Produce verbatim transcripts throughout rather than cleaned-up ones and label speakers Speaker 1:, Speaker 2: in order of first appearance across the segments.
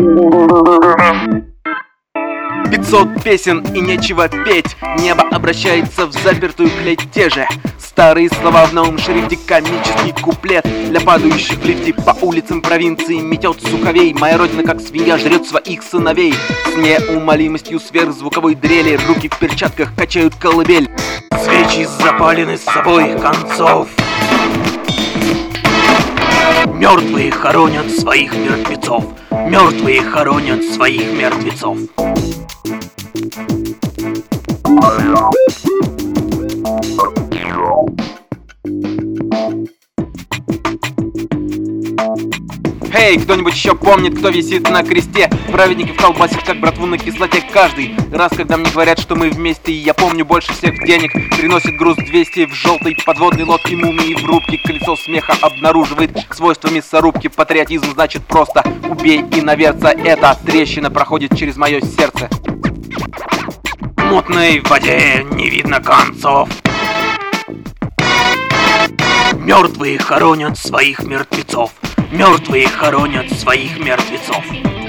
Speaker 1: Пятьсот песен и нечего петь. Небо обращается в запертую клеть. Те же старые слова в новом шрифте. Комический куплет для падающих в лифте. По улицам провинции метет суховей. Моя родина, как свинья, жрет своих сыновей. С неумолимостью сверхзвуковой дрели руки в перчатках качают колыбель. Свечи запалены с собой концов. Мертвые хоронят своих мертвецов. Мертвые хоронят своих мертвецов. Эй, кто-нибудь еще помнит, кто висит на кресте? Праведники в колбасе, как братву на кислоте. Каждый раз, когда мне говорят, что мы вместе, и я помню, больше всех денег приносит груз двести в желтой подводной лодке мумии в рубке. Колесо смеха обнаруживает свойства мясорубки. Патриотизм значит просто убей иноверца. Эта трещина проходит через мое сердце. В мутной воде не видно концов. Мертвые хоронят своих мертвецов. Мертвые хоронят своих мертвецов.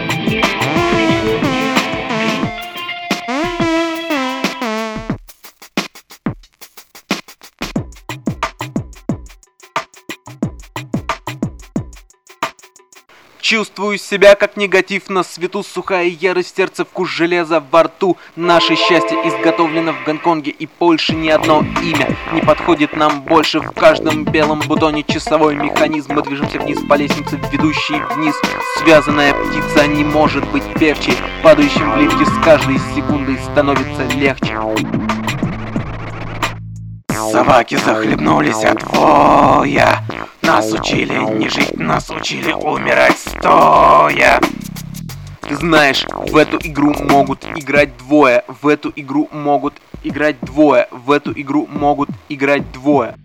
Speaker 1: Чувствую себя как негатив на свету. Сухая ярость, сердце, вкус железа во рту. Наше счастье изготовлено в Гонконге, и больше ни одно имя не подходит нам больше. В каждом белом бутоне часовой механизм. Мы движемся вниз по лестнице, ведущей вниз. Связанная птица не может быть певчей. Падающим в лифте с каждой секундой становится легче. Собаки захлебнулись от воя. Нас учили не жить, нас учили умирать стоя. Ты знаешь, в эту игру могут играть двое. В эту игру могут играть двое. В эту игру могут играть двое.